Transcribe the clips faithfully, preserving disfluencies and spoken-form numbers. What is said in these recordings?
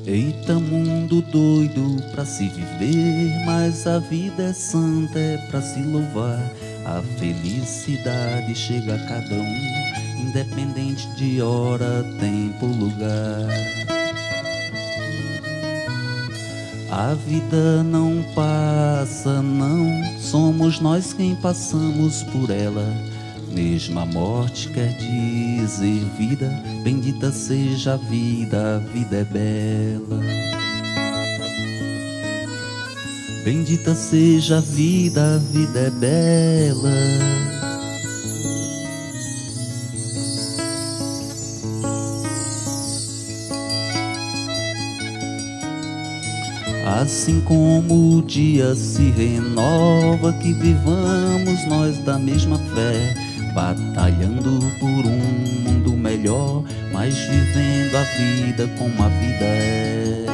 Eita, mundo doido pra se viver, mas a vida é santa, é pra se louvar. A felicidade chega a cada um, independente de hora, tempo, lugar. A vida não passa, não, somos nós quem passamos por ela. Mesmo a morte quer dizer vida, bendita seja a vida, a vida é bela. Bendita seja a vida, a vida é bela. Assim como o dia se renova, que vivamos nós da mesma fé, batalhando por um mundo melhor, mas vivendo a vida como a vida é.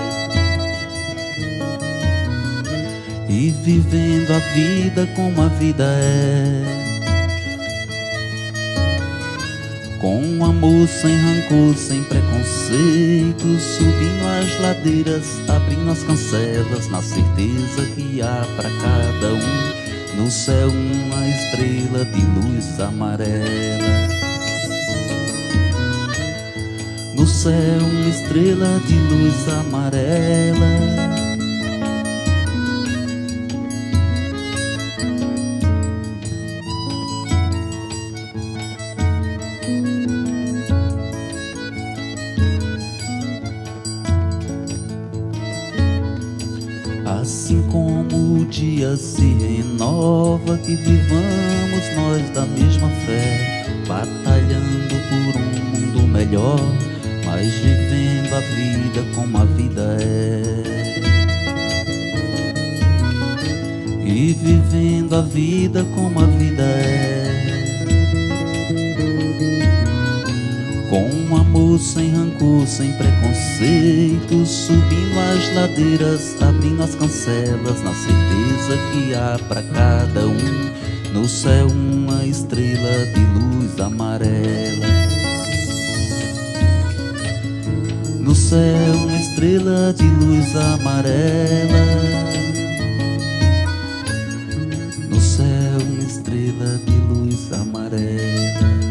E vivendo a vida como a vida é. Com amor, sem rancor, sem preconceito, subindo as ladeiras, abrindo as cancelas, na certeza que há pra cada um no céu uma estrela de luz amarela. No céu uma estrela de luz amarela. Assim como o dia se renova, que vivamos nós da mesma fé, batalhando por um mundo melhor, mas vivendo a vida como a vida é. E vivendo a vida como a vida é. Com amor, sem rancor, sem preconceito, subindo as ladeiras, abrindo as cancelas, na certeza que há pra cada um no céu uma estrela de luz amarela. No céu uma estrela de luz amarela. No céu uma estrela de luz amarela.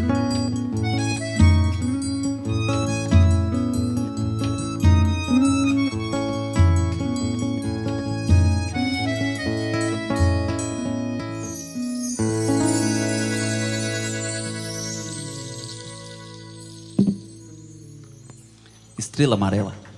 Estrela amarela.